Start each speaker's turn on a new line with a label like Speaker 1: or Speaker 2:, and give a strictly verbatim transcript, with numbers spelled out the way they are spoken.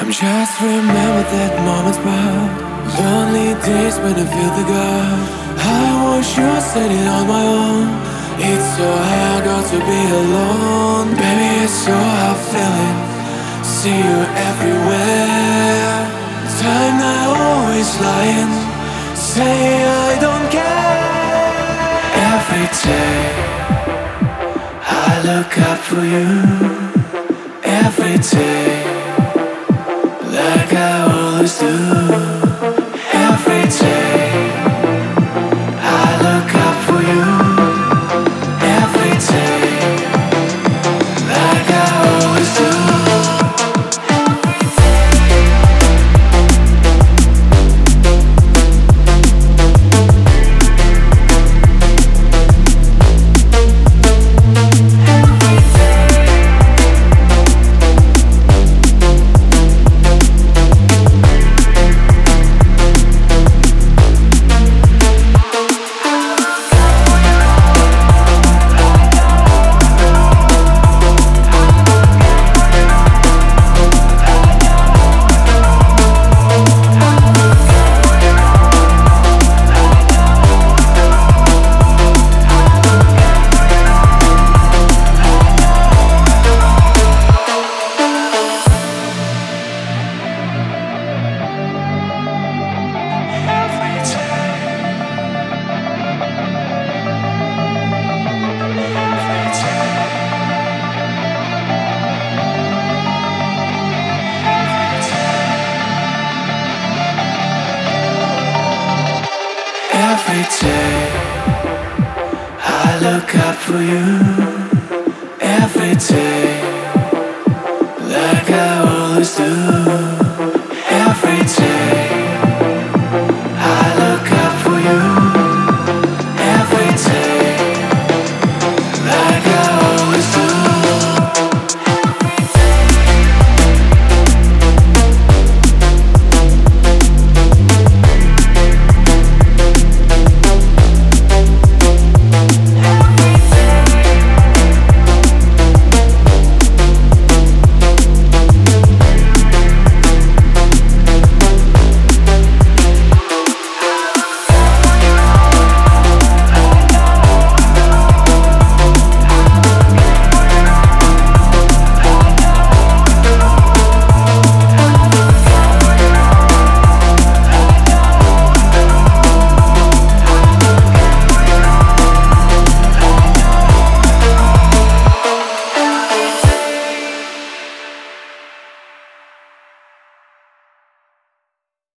Speaker 1: Just remember that moment's proud. Lonely days when I feel the God. I want you standing on my own. It's so hard not to be alone. Baby, it's so hard feeling. See you everywhere. Time not always lying. Say I don't care. Every day I look up for you. Every day, like I always do. Every day I look up for you. Every day, like I always do. Every day I look up for you. Every day, like I always do.